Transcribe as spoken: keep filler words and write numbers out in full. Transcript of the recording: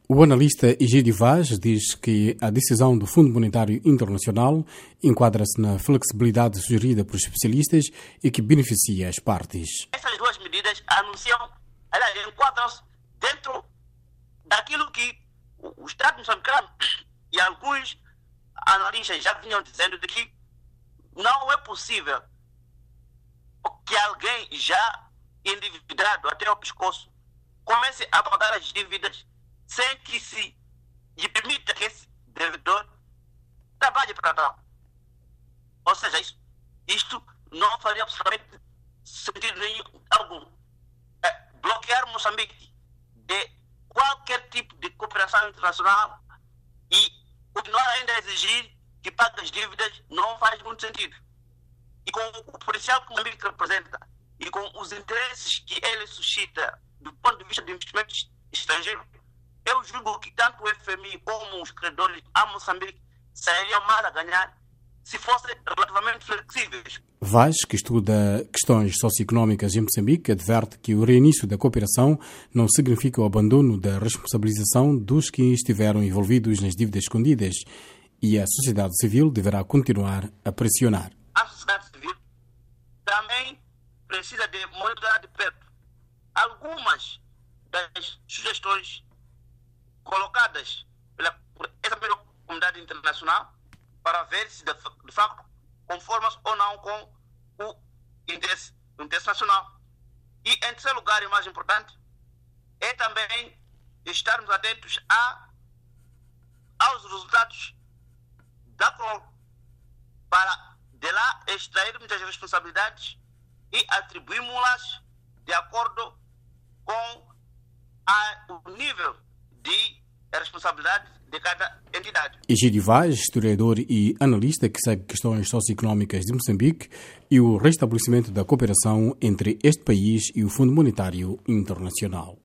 O analista Egídio Vaz diz que a decisão do Fundo Monetário Internacional enquadra-se na flexibilidade sugerida por especialistas e que beneficia as partes. Essas duas medidas anunciam, aliás, enquadram-se dentro daquilo que o Estado moçambicano e alguns analistas já vinham dizendo de que não é possível que alguém já endividado até o pescoço comece a pagar as dívidas sem que se lhe permita que esse devedor trabalhe para tal. Ou seja, isso, isto não faria absolutamente sentido nenhum algum. É, bloquear Moçambique de qualquer tipo de cooperação internacional e continuar ainda a exigir que pague as dívidas não faz muito sentido. E com o potencial que Moçambique representa e com os interesses que ele suscita do ponto de vista de investimentos estrangeiros, eu julgo que tanto o F M I como os credores a Moçambique sairiam mais a ganhar se fossem relativamente flexíveis. Vaz, que estuda questões socioeconómicas em Moçambique, adverte que o reinício da cooperação não significa o abandono da responsabilização dos que estiveram envolvidos nas dívidas escondidas e a sociedade civil deverá continuar a pressionar. A sociedade civil também precisa de monitorar de perto algumas das sugestões colocadas pela, por essa mesma comunidade internacional para ver se de, de facto conformam ou não com o interesse, o interesse nacional. E em terceiro lugar, e mais importante, é também estarmos atentos a, aos resultados da C R O L para de lá extrairmos as responsabilidades e atribuirmos-las de acordo com a, o nível de responsabilidade de cada entidade. Egídio Vaz, historiador e analista que segue questões socioeconómicas de Moçambique e o restabelecimento da cooperação entre este país e o Fundo Monetário Internacional.